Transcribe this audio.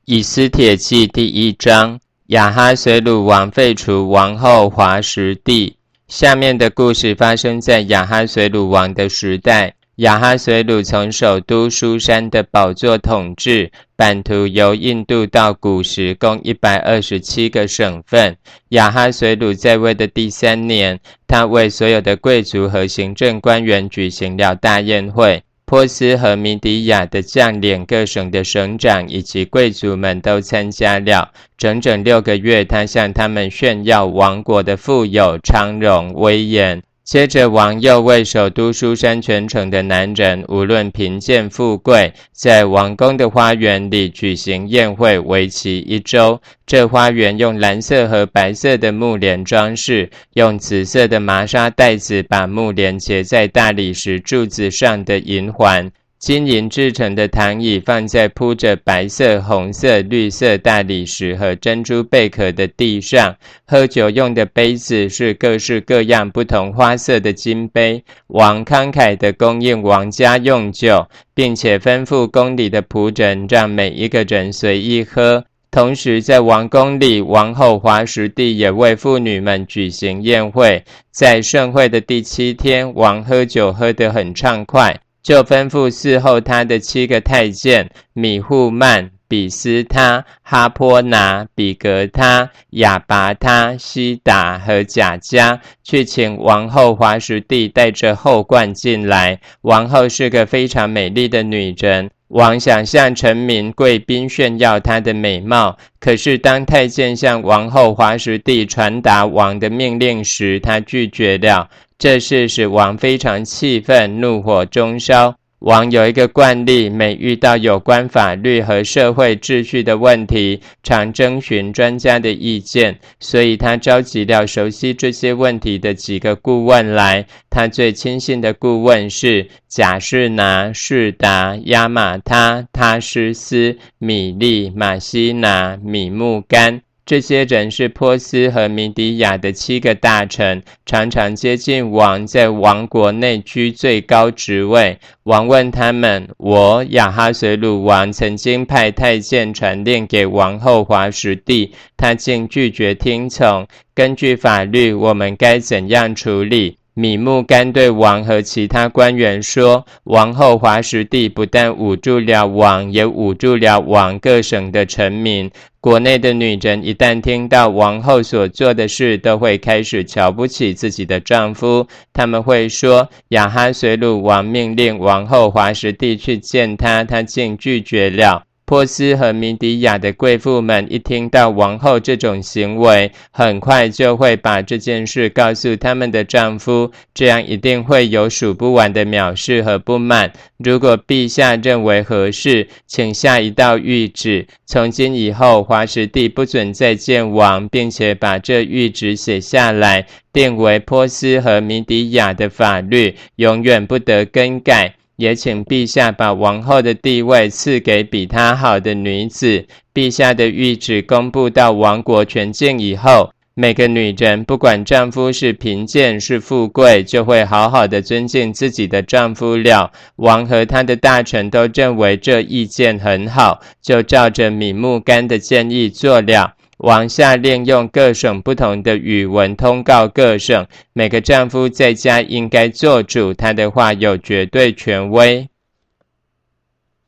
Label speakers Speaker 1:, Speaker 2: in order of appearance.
Speaker 1: 以斯帖记第1章，亚哈随鲁王废除王后华实帝。下面的故事发生在亚哈随鲁王的时代。亚哈随鲁从首都书珊的宝座统治，版图由印度到古时共127个省份。亚哈随鲁在位的第3年，他为所有的贵族和行政官员举行了大宴会。波斯和米底亚的将领、各省的省长以及贵族们都参加了。整整6个月，他向他们炫耀王国的富有、昌荣、威严。接着王又为首都书珊全城的男人，无论贫贱富贵，在王宫的花园里举行宴会，为期1周。这花园用蓝色和白色的木帘装饰，用紫色的麻纱带子把木帘结在大理石柱子上的银环。金银制成的躺椅放在铺着白色、红色、绿色大理石和珍珠贝壳的地上。喝酒用的杯子是各式各样不同花色的金杯。王慷慨地供应王家用酒，并且吩咐宫里的仆人让每一个人随意喝。同时在王宫里，王后华实帝也为妇女们举行宴会。在盛会的第7天，王喝酒喝得很畅快，就吩咐伺候他的7个太监米户曼、比斯他、哈波拿、比格他、亚拔他、西达和贾加去请王后华实帝带着后冠进来。王后是个非常美丽的女人，王想向臣民贵宾炫耀她的美貌，可是当太监向王后华实帝传达王的命令时，她拒绝了。这事使王非常气愤，怒火中烧。王有一个惯例，每遇到有关法律和社会秩序的问题，常征询专家的意见，所以他召集了熟悉这些问题的几个顾问来。他最亲信的顾问是贾士拿、士达、亚玛他、他施斯、米利、马西拿、米木干。这些人是波斯和米底亚的7个大臣，常常接近王，在王国内居最高职位。王问他们：我亚哈随鲁王曾经派太监传令给王后华实帝，他竟拒绝听从。根据法律，我们该怎样处理？米木干对王和其他官员说，王后华实帝不但侮辱了王，也侮辱了王各省的臣民。国内的女人一旦听到王后所做的事，都会开始瞧不起自己的丈夫。他们会说，亚哈随鲁王命令王后华实帝去见他，他竟拒绝了。波斯和米底亚的贵妇们一听到王后这种行为，很快就会把这件事告诉他们的丈夫，这样一定会有数不完的藐视和不满。如果陛下认为合适，请下一道谕旨，从今以后华实帝不准再见王，并且把这谕旨写下来，定为波斯和米底亚的法律，永远不得更改。也请陛下把王后的地位赐给比她好的女子。陛下的谕旨公布到王国全境以后，每个女人不管丈夫是贫贱是富贵，就会好好的尊敬自己的丈夫了。王和他的大臣都认为这意见很好，就照着米木干的建议做了。王下令用各省不同的语文通告各省，每个丈夫在家应该做主，他的话有绝对权威。